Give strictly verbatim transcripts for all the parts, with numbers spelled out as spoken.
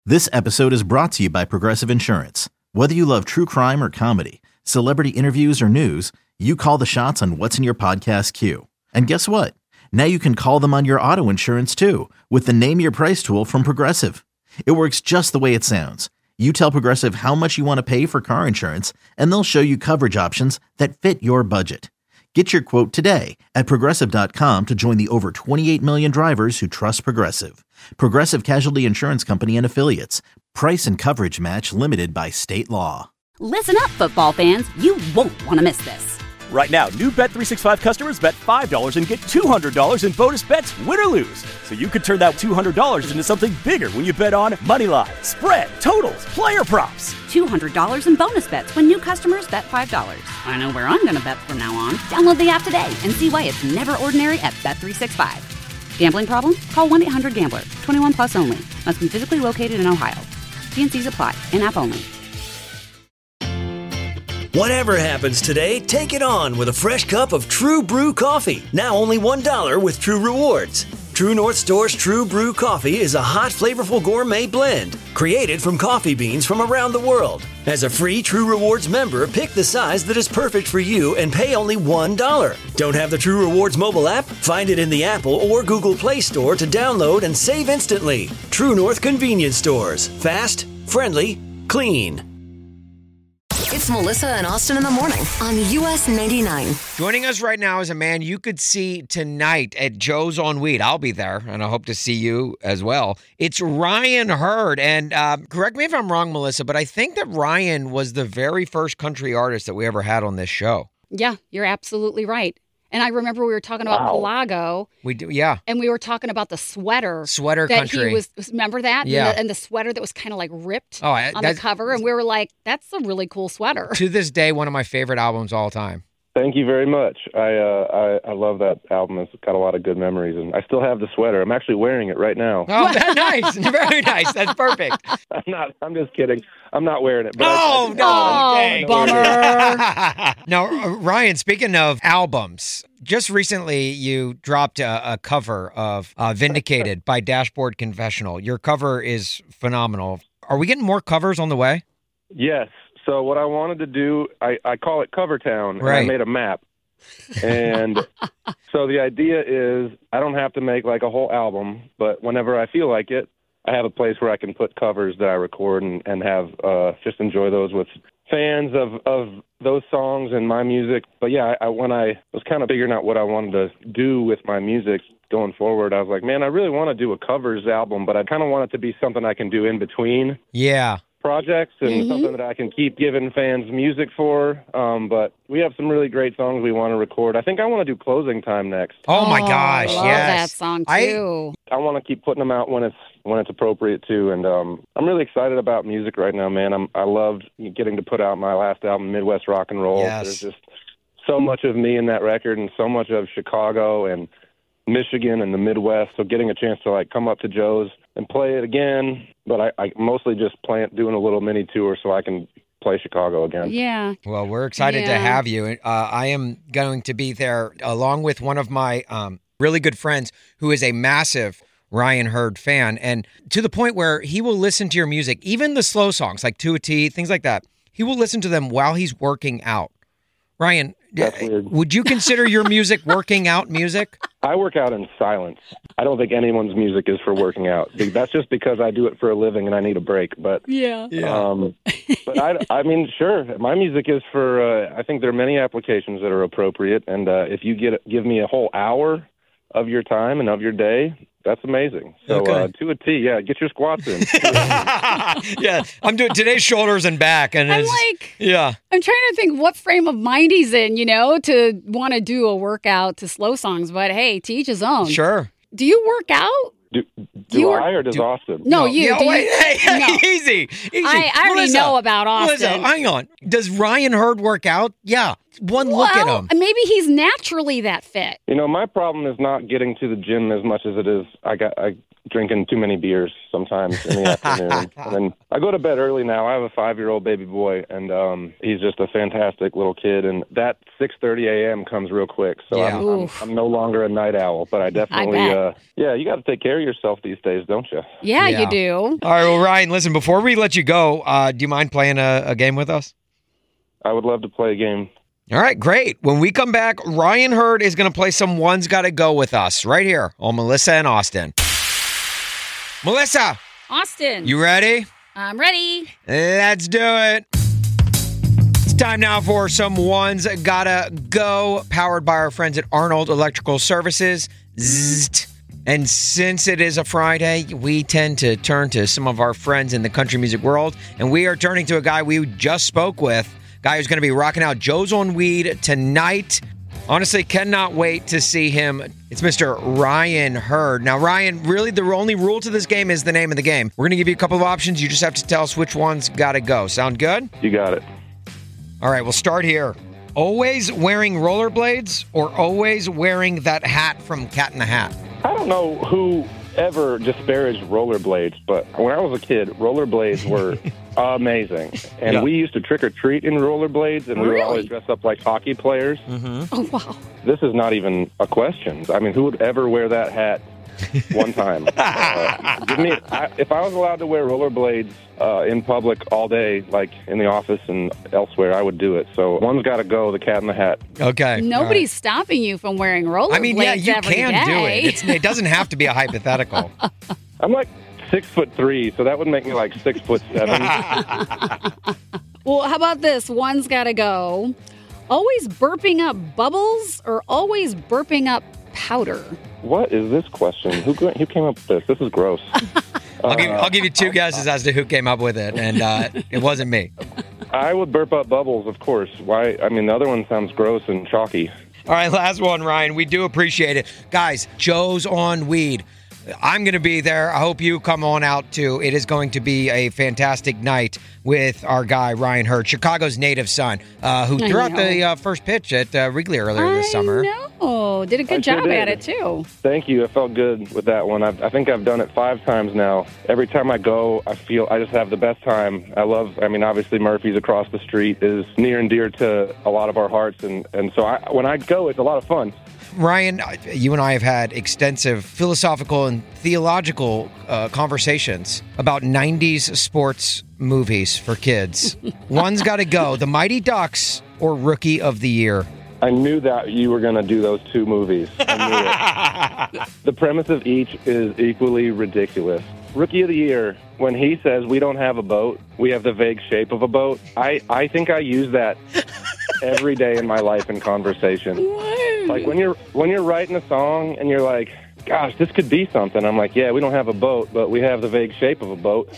This episode is brought to you by Progressive Insurance. Whether you love true crime or comedy, celebrity interviews or news, you call the shots on what's in your podcast queue. And guess what? Now you can call them on your auto insurance too with the Name Your Price tool from Progressive. It works just the way it sounds. You tell Progressive how much you want to pay for car insurance, and they'll show you coverage options that fit your budget. Get your quote today at Progressive dot com to join the over twenty-eight million drivers who trust Progressive. Progressive Casualty Insurance Company and Affiliates. Price and coverage match limited by state law. Listen up, football fans. You won't want to miss this. Right now, new Bet three sixty-five customers bet five dollars and get two hundred dollars in bonus bets, win or lose. So you could turn that two hundred dollars into something bigger when you bet on moneyline, spread, totals, player props. two hundred dollars in bonus bets when new customers bet five dollars. I know where I'm going to bet from now on. Download the app today and see why it's never ordinary at Bet three sixty-five. Gambling problem? Call one eight hundred gambler. twenty-one plus only. Must be physically located in Ohio. T and C's apply. In-app only. Whatever happens today, take it on with a fresh cup of True Brew coffee. Now only one dollar with True Rewards. True North Store's True Brew coffee is a hot, flavorful gourmet blend created from coffee beans from around the world. As a free True Rewards member, pick the size that is perfect for you and pay only one dollar. Don't have the True Rewards mobile app? Find it in the Apple or Google Play Store to download and save instantly. True North Convenience Stores. Fast, friendly, clean. It's Melissa and Austin in the morning on U S ninety-nine. Joining us right now is a man you could see tonight at Joe's on Weed. I'll be there, and I hope to see you as well. It's Ryan Hurd, and uh, correct me if I'm wrong, Melissa, but I think that Ryan was the very first country artist that we ever had on this show. Yeah, you're absolutely right. And I remember we were talking about wow. Pelago. We do, yeah. And we were talking about the sweater. Sweater that country. He was, remember that? Yeah. And the, and the sweater that was kind of like ripped oh, I, on the cover. And we were like, that's a really cool sweater. To this day, one of my favorite albums all time. Thank you very much. I, uh, I I love that album. It's got a lot of good memories, and I still have the sweater. I'm actually wearing it right now. Oh, that's nice. Very nice. That's perfect. I'm not. I'm just kidding. I'm not wearing it. But oh, I, I, no. I Oh, bummer. Now, uh, Ryan, speaking of albums, just recently you dropped a, a cover of uh, Vindicated by Dashboard Confessional. Your cover is phenomenal. Are we getting more covers on the way? Yes. So what I wanted to do, I, I call it Cover Town, right. and I made a map. And so the idea is I don't have to make like a whole album, but whenever I feel like it, I have a place where I can put covers that I record and, and have uh, just enjoy those with fans of, of those songs and my music. But yeah, I, when I was kind of figuring out what I wanted to do with my music going forward, I was like, man, I really want to do a covers album, but I kind of want it to be something I can do in between. Yeah. projects and mm-hmm. something that I can keep giving fans music for. Um, but we have some really great songs we want to record. I think I want to do Closing Time next. Oh, my gosh, I love yes. that song, too. I, I want to keep putting them out when it's when it's appropriate, too. And um, I'm really excited about music right now, man. I'm, I loved getting to put out my last album, Midwest Rock and Roll. Yes. There's just so much of me in that record and so much of Chicago and Michigan and the Midwest. So getting a chance to, like, come up to Joe's and play it again, but I, I mostly just play it, doing a little mini tour so I can play Chicago again. Yeah. Well, we're excited yeah. to have you. Uh, I am going to be there along with one of my um, really good friends who is a massive Ryan Hurd fan, and to the point where he will listen to your music, even the slow songs like To a T, things like that. He will listen to them while he's working out. Ryan, would you consider your music working out music? I work out in silence. I don't think anyone's music is for working out. That's just because I do it for a living and I need a break. But yeah, um, but I, I mean, sure, my music is for. Uh, I think there are many applications that are appropriate, and uh, if you get give me a whole hour of your time and of your day, that's amazing. So okay. uh, to a T, yeah, get your squats in. Yeah, I'm doing today's shoulders and back, and I'm it's, like, yeah, I'm trying to think what frame of mind he's in, you know, to want to do a workout to slow songs. But hey, to each his own. Sure. Do you work out? Do, do, you I were, or does do, Austin? No, you. No, do wait, you hey, hey, no. easy, easy. I, I already Melissa, know about Austin. Melissa, hang on. Does Ryan Hurd work out? Yeah. One well, look at him. Maybe he's naturally that fit. You know, my problem is not getting to the gym as much as it is. I got. I drinking too many beers sometimes in the afternoon. And then I go to bed early now. I have a five-year-old baby boy, and um, he's just a fantastic little kid. And that six thirty a.m. comes real quick. So Yeah. I'm, I'm, I'm no longer a night owl, but I definitely, I bet. uh, yeah, you got to take care of yourself these days, don't you? Yeah, Yeah. you do. All right, well, Ryan, listen, before we let you go, uh, do you mind playing a, a game with us? I would love to play a game. All right, great. When we come back, Ryan Hurd is going to play some One's Gotta Go with us right here on Melissa and Austin. Melissa, Austin. you ready? I'm ready. Let's do it. It's time now for some One's Gotta Go, powered by our friends at Arnold Electrical Services. Zzzt. And since it is a Friday, we tend to turn to some of our friends in the country music world, and we are turning to a guy we just spoke with, guy who's going to be rocking out Joe's on Weed tonight. Honestly, cannot wait to see him. It's Mister Ryan Hurd. Now, Ryan, really the only rule to this game is the name of the game. We're going to give you a couple of options. You just have to tell us which one's got to go. Sound good? You got it. All right, we'll start here. Always wearing rollerblades or always wearing that hat from Cat in the Hat? I don't know who ever disparaged rollerblades, but when I was a kid, rollerblades were amazing. And Yeah. we used to trick or treat in rollerblades, and we Really? would always dress up like hockey players. Oh, wow. This is not even a question. I mean, who would ever wear that hat one time? uh, give me, I, if I was allowed to wear rollerblades uh, in public all day, like in the office and elsewhere, I would do it. So one's got to go, the Cat in the Hat. Okay. Nobody's stopping you from wearing rollerblades. I mean, yeah, you every can do day. it. It's, it doesn't have to be a hypothetical. I'm like six foot three, so that would make me like six foot seven. Well, how about this? One's got to go. Always burping up bubbles or always burping up powder? What is this question? Who who came up with this? This is gross. I'll give, I'll give you two guesses as to who came up with it, and uh, it wasn't me. I would burp up bubbles, of course. Why? I mean, the other one sounds gross and chalky. All right, last one, Ryan. We do appreciate it. Guys, Joe's on Weed. I'm going to be there. I hope you come on out, too. It is going to be a fantastic night with our guy, Ryan Hurd, Chicago's native son, uh, who I threw out know. the uh, first pitch at uh, Wrigley earlier this I summer. know. Did a good I sure job did. at it, too. Thank you. I felt good with that one. I've, I think I've done it five times now. Every time I go, I feel I just have the best time. I love, I mean, obviously Murphy's across the street is near and dear to a lot of our hearts. And, and so I, when I go, it's a lot of fun. Ryan, you and I have had extensive philosophical and theological uh, conversations about nineties sports movies for kids. One's got to go, The Mighty Ducks or Rookie of the Year. I knew that you were going to do those two movies. I knew it. The premise of each is equally ridiculous. Rookie of the Year, when he says we don't have a boat, we have the vague shape of a boat, I, I think I use that every day in my life in conversation. Like when you're when you're writing a song and you're like, gosh, this could be something. I'm like, yeah, we don't have a boat, but we have the vague shape of a boat.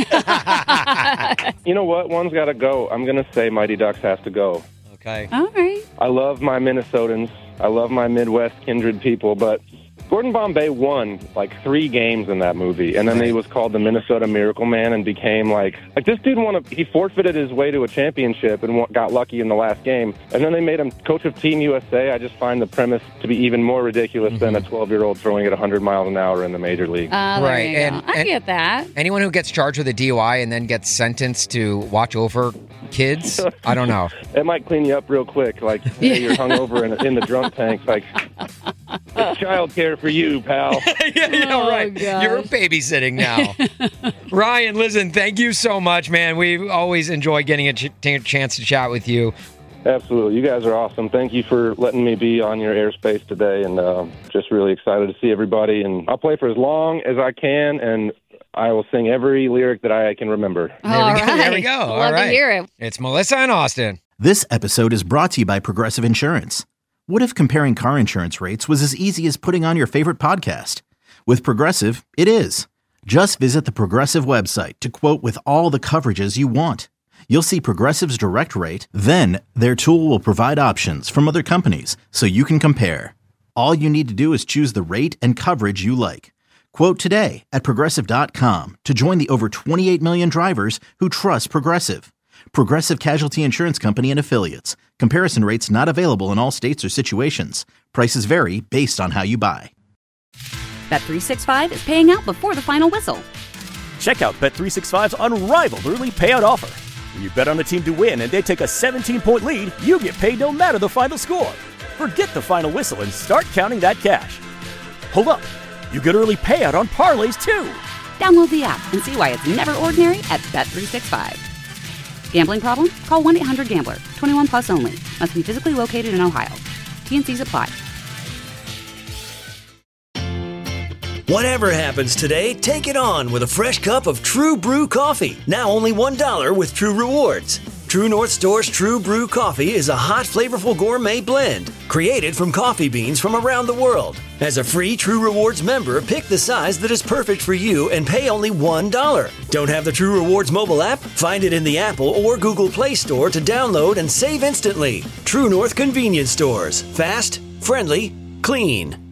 You know what? One's got to go. I'm going to say Mighty Ducks has to go. Okay. All right. I love my Minnesotans. I love my Midwest kindred people, but Gordon Bombay won like three games in that movie, and then he was called the Minnesota Miracle Man and became like like this dude won a, he forfeited his way to a championship and wa- got lucky in the last game, and then they made him coach of Team U S A. I just find the premise to be even more ridiculous mm-hmm. than a twelve-year-old throwing at one hundred miles an hour in the major league. Uh, there Right, you go. and- I and- get that. Anyone who gets charged with a D U I and then gets sentenced to watch over kids, I don't know. It might clean you up real quick, like hey, you're hungover in, in the drunk tank, like it's child care for you, pal. yeah, yeah, Oh, right. gosh. You're babysitting now. Ryan, listen, thank you so much, man. We always enjoy getting a ch- t- chance to chat with you. Absolutely. You guys are awesome. Thank you for letting me be on your airspace today, and uh, just really excited to see everybody. And I'll play for as long as I can, and I will sing every lyric that I can remember. There we All go. right. There we go. All Love right. to hear it. It's Melissa and Austin. This episode is brought to you by Progressive Insurance. What if comparing car insurance rates was as easy as putting on your favorite podcast? With Progressive, it is. Just visit the Progressive website to quote with all the coverages you want. You'll see Progressive's direct rate, then their tool will provide options from other companies so you can compare. All you need to do is choose the rate and coverage you like. Quote today at Progressive dot com to join the over twenty-eight million drivers who trust Progressive. Progressive Casualty Insurance Company and Affiliates. Comparison rates not available in all states or situations. Prices vary based on how you buy. Bet three sixty-five is paying out before the final whistle. Check out Bet three sixty-five's unrivaled early payout offer. When you bet on a team to win and they take a seventeen-point lead, you get paid no matter the final score. Forget the final whistle and start counting that cash. Hold up. You get early payout on parlays, too. Download the app and see why it's never ordinary at Bet three sixty-five. Gambling problem? Call one eight hundred gambler. twenty-one plus only. Must be physically located in Ohio. T N Cs apply. Whatever happens today, take it on with a fresh cup of True Brew coffee. Now only one dollar with True Rewards. True North Store's True Brew coffee is a hot, flavorful gourmet blend created from coffee beans from around the world. As a free True Rewards member, pick the size that is perfect for you and pay only one dollar. Don't have the True Rewards mobile app? Find it in the Apple or Google Play Store to download and save instantly. True North Convenience Stores. Fast, friendly, clean.